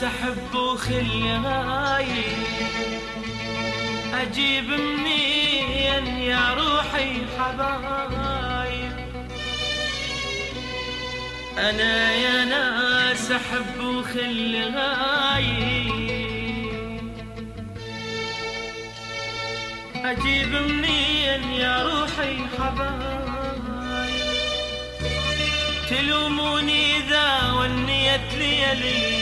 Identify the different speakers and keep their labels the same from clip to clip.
Speaker 1: ناس احب وخلي غايب، اجيب منين يا روحي حبايب؟ انا يا ناس احب وخلي غايب، اجيب منين يا روحي حبايب؟ تلوموني اذا ونيت ليلي،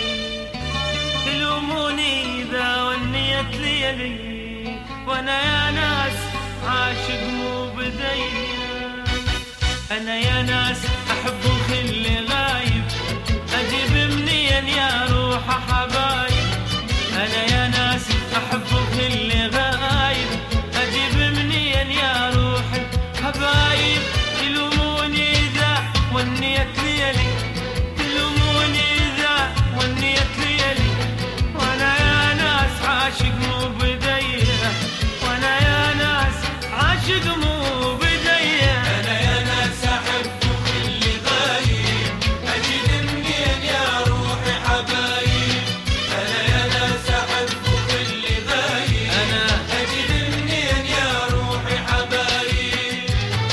Speaker 1: تلوموني اذا ونيت ليلي، وانا يا ناس عاشق مو بدي. انا يا ناس احب وخلي غايب، اجيب منين يا روح حبايب؟ انا يا ناس احب وخلي غايب، اجيب منين يا روح حبايب؟ تلوموني اذا ونيت ليلي، تلوموني اذا ونيت ليلي، وانا يا ناس عاشق مو بدي، وانا يا ناس عاشق مو بدي.
Speaker 2: انا يا ناس احب وخلي غايب، اجيب منين يا روحي حبايب؟ انا يا ناس احب وخلي غايب،
Speaker 1: انا
Speaker 2: اجيب منين يا روحي حبايب؟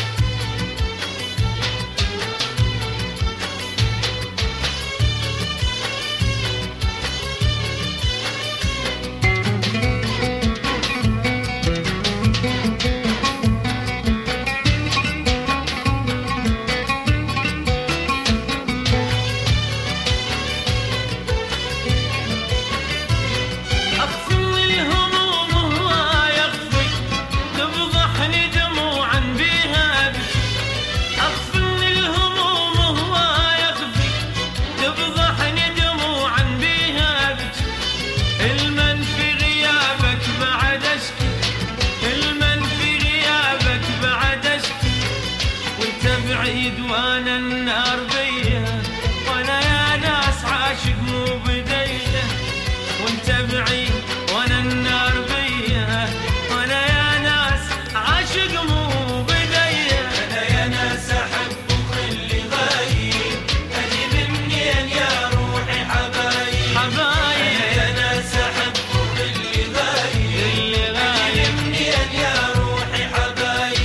Speaker 1: أخفي الهموم وهو يخفي، تفضحني دموعا بيها أبكي. أخفي الهموم وهو يخفي، تفضحني دموعا بيها أبكي. المن في غيابك بعد أشكي، المن في غيابك بعد أشكي، وانت بعيد وانا النار بيا، وانا يا ناس عاشق مو بديه، وانت بعيد وانا النار بيا، وانا يا ناس عاشق مو بدي.
Speaker 2: انا يا ناس احب وخلي غايب، اجيب منين يا روحي حبايب؟
Speaker 1: حبايب
Speaker 2: انا يا ناس احب وخلي غايب،
Speaker 1: اللي
Speaker 2: اجيب
Speaker 1: غايب
Speaker 2: منين يا روحي حبايب؟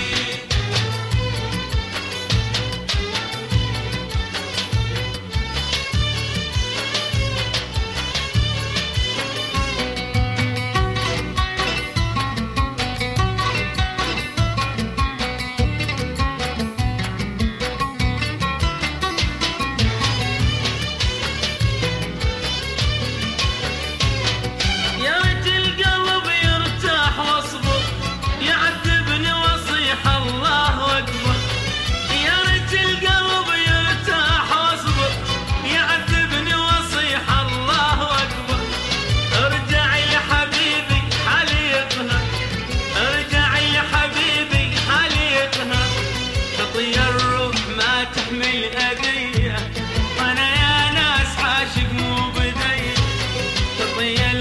Speaker 1: يا ريت القلب يرتاح واصبر، يعذبني واصيح الله اكبر. يا ريت القلب يرتاح واصبر، يعذبني واصيح الله اكبر. ارجعي يا حبيبي حالي يطهر، ارجعي يا حبيبي حالي يطهر، تطير الروح ما تحمل اذيه، وانا يا ناس عاشق مو بدي، تطير